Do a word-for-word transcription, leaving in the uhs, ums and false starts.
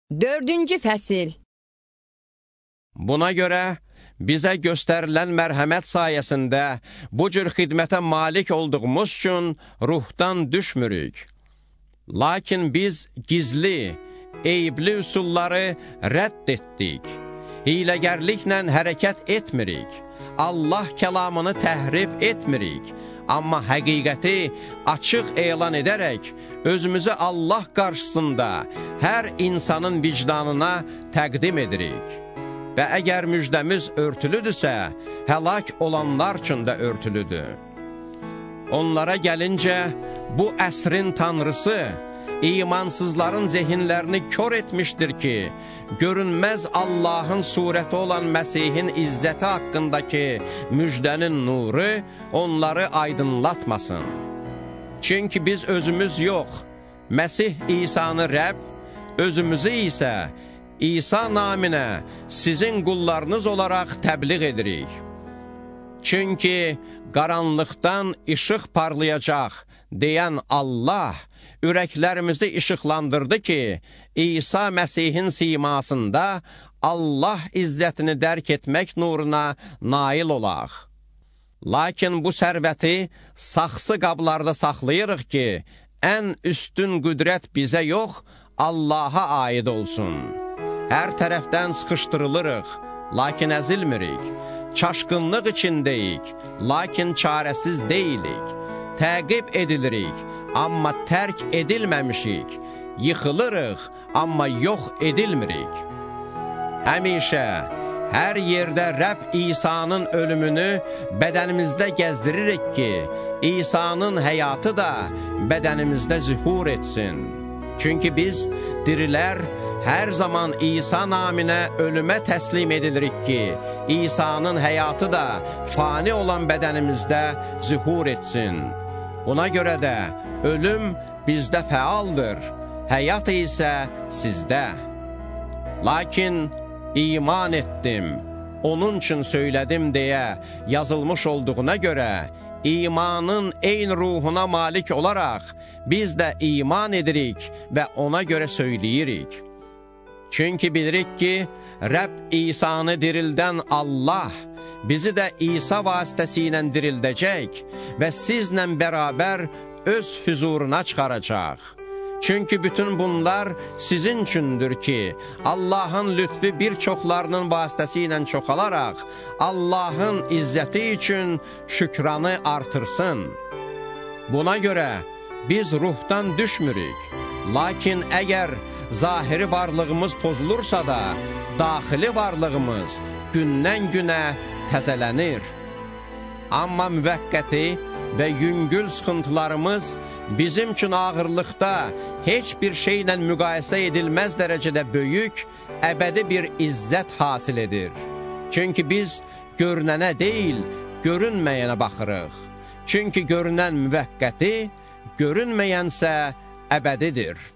Dördüncü fəsil. Buna görə bizə göstərilən mərhəmət sayəsində bu cür xidmətə malik olduğumuz üçün ruhdan düşmürük. Lakin biz gizli, eyibli üsulları rədd etdik. Hiləgərliklə hərəkət etmirik. Allah kəlamını təhrif etmirik. Amma həqiqəti açıq elan edərək, özümüzü Allah qarşısında hər insanın vicdanına təqdim edirik. Və əgər müjdəmiz örtülüdürsə, həlak olanlar üçün də örtülüdür. Onlara gəlincə, bu əsrin tanrısı, imansızların zehinlərini kör etmişdir ki, görünməz Allahın surəti olan Məsihin izzəti haqqındakı müjdənin nuru onları aydınlatmasın. Çünki biz özümüz yox, Məsih İsa'nı Rəbb, özümüzü isə İsa naminə sizin qullarınız olaraq təbliğ edirik. Çünki qaranlıqdan işıq parlayacaq deyən Allah, ürəklərimizi işıqlandırdı ki, İsa Məsihin simasında Allah izzətini dərk etmək nuruna nail olaq. Lakin bu sərvəti saxsı qablarda saxlayırıq ki, ən üstün qüdrət bizə yox, Allaha aid olsun. Hər tərəfdən sıxışdırılırıq, lakin əzilmirik. Çaşqınlıq içindəyik, lakin çarəsiz deyilik. Təqib edilirik, amma tərk edilməmişik. Yıxılırıq, amma yox edilmirik. Həmişə, hər yerdə Rəbb İsa'nın ölümünü bədənimizdə gəzdiririk ki, İsa'nın həyatı da bədənimizdə zühur etsin. Çünki biz dirilər, hər zaman İsa naminə ölümə təslim edilirik ki, İsa'nın həyatı da fani olan bədənimizdə zühur etsin. Buna görə də ölüm bizdə fəaldır, həyat isə sizdə. Lakin iman etdim, onun üçün söylədim deyə yazılmış olduğuna görə, imanın eyni ruhuna malik olaraq, biz də iman edirik və ona görə söyləyirik. Çünki bilirik ki, Rəbb İsa'nı dirildən Allah, bizi də İsa vasitəsilə dirildəcək və sizlə bərabər öz hüzuruna çıxaracaq. Çünki bütün bunlar sizin üçündür ki, Allahın lütfi bir çoxlarının vasitəsilə çoxalaraq, Allahın izzəti üçün şükranı artırsın. Buna görə biz ruhdan düşmürük. Lakin əgər zahiri varlığımız pozulursa da, daxili varlığımız gündən günə təzələnir. Amma müvəqqəti və yüngül sıxıntılarımız bizim üçün ağırlıqda heç bir şeylə müqayisə edilməz dərəcədə böyük, əbədi bir izzət hasil edir. Çünki biz görünənə deyil, görünməyənə baxırıq. Çünki görünən müvəqqəti, görünməyənsə əbədidir.